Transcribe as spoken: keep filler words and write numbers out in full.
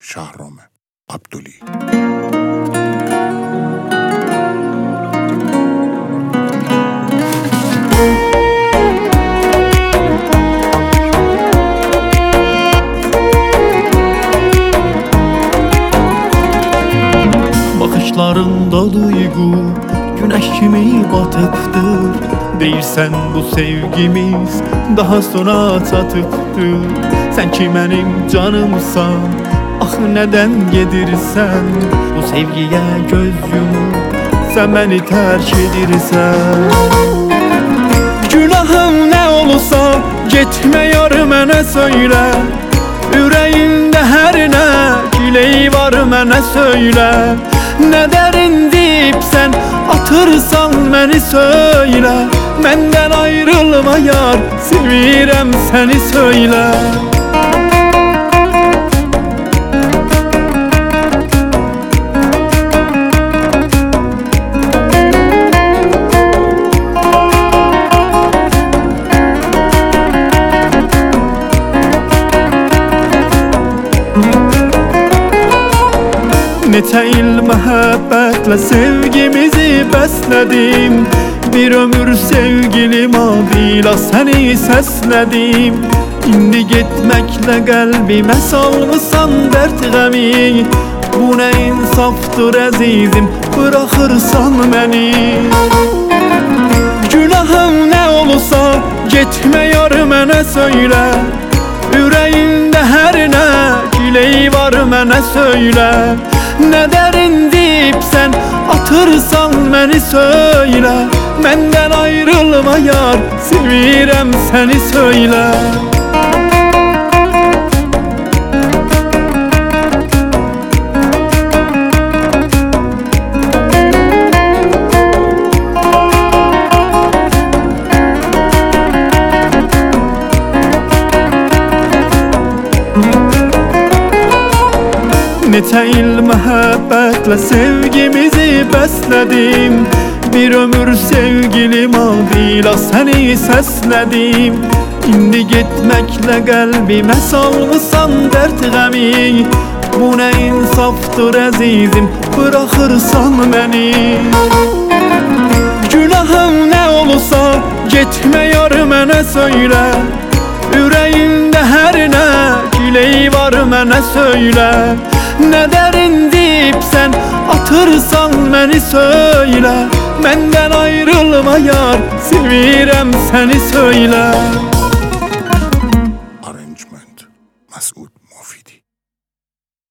Şahrome Abduli. Bakışlarında duygu güneş kimi batıptır. Deyirsən bu sevgimiz daha sonra çatıbdır. Sen ki benim canımsan, ah neden gedirsən? Bu sevgiye göz yumup sen beni terk edirsən. Günahım ne olursa getme yar mənə söylə. Ürəyimdə hər nə kileyi var mənə söylə. Ne derin deyip sen atırsan beni söyle. Menden ayrılma yar, sevirem seni söyle. Neçə il məhəbbətlə sevgimizi bəslədim. Bir ömür sevgilim adıyla səni səslədim. İndi getməklə qəlbimə salmısan dərd qəmi. Bu nə insafdır əzizim, bıraxırsan məni. Günahım nə olursa getmə yar mənə söylə. Ürəyimdə hər nə kileyi var mənə söylə. Ne derin deyip sen atırsan beni söyle. Menden ayrılma yar, sevirem seni söyle. Neçə il məhəbbətlə sevgimizi bəslədim. Bir ömür sevgilim adıyla səni səslədim. İndi getməklə qəlbimə salmısan dərd qəmi. Bu nə insafdır əzizim, bıraxırsan məni. Günahım nə olursa getmə yar mənə söylə. Ürəyimdə hər nə kileyi var mənə söylə. Ne derin deyip sen atırsan beni söyle. Menden ayrılma yar, sevirem seni söyle. Arrangement Mesut